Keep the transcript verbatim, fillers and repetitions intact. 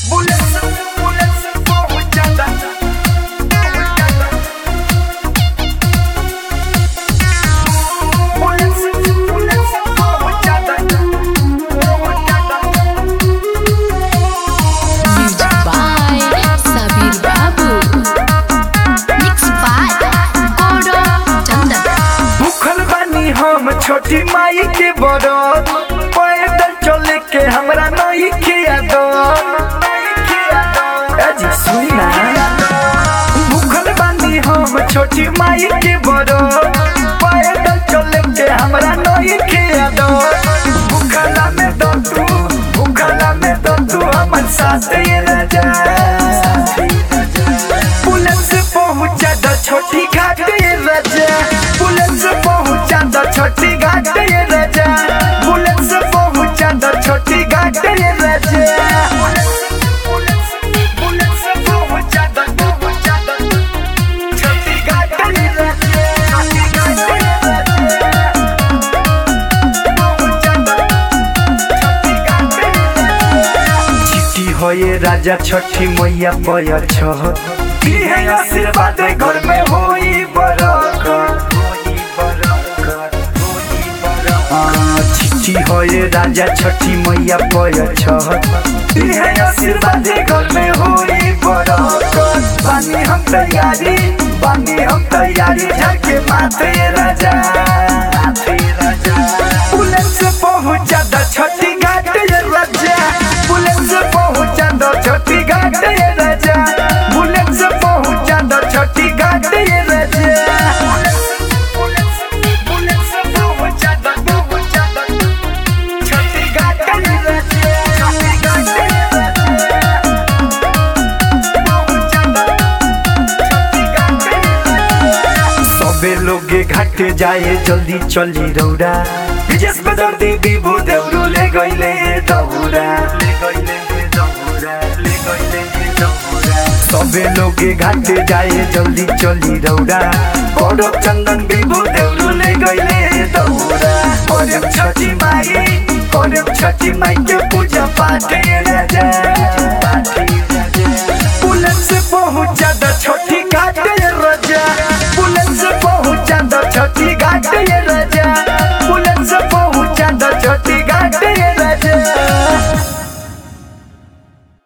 छोटी माई के बड़ो पैदल चले के हमरा नहीं किया दो अजी सुना भूखल बानी हम छोटी माई के बड़ो पैदल चले के हमरा नहीं किया दो भूखला में दो तू भूखला में दो तू हमर साथ ये राजा पुलिस पहुंचा दो छोटी घाट ये राजा पुलिस पहुंचा दो छोटी घाट ये राजा पुलिस पहुंचा दो छोटी घाट ये राजा पुलिस पुलिस पहुंचा दो पहुंचा दो छोटी घाट ये राजा छोटी घाट ये राजा पहुंचा दो छोटी घाट ये राजा चिट्ठी होए राजा छठी मैया पय छ है आशीर्वाद घर में होई बरकत होई बरकत होई बरकत चिट्ठी होए राजा छठी मैया पय छ है आशीर्वाद घर में होई बरकत बानी हम तैयारी बानी हम तैयारी झके माथे राजा माथे राजा पुलिस पहुंचा द छठी घाट ये राजा पुलिस पहुंचा द छठी घाट ये राजा पुलिस पहुंचा द छठी घाट ये राजा पुलिस पुलिस पहुंचा द पहुंचा द छठी घाट ये राजा छठी घाट ये राजा पहुंचा द छठी घाट ये राजा सबे लोग घाट जाए जल्दी चली रौरा विजेश बदर्दी विभू देउरू ले गइले दौरा ले गइले दौरा ले गइले दौरा सबे लोग घाट जाए जल्दी चली रौरा बड़ो चंदन विभू देउरू ले गइले दौरा और छठी माई और छठी माई के पूजा पाठ राजा पाठ राजा पुलिस पहुंचा द छठी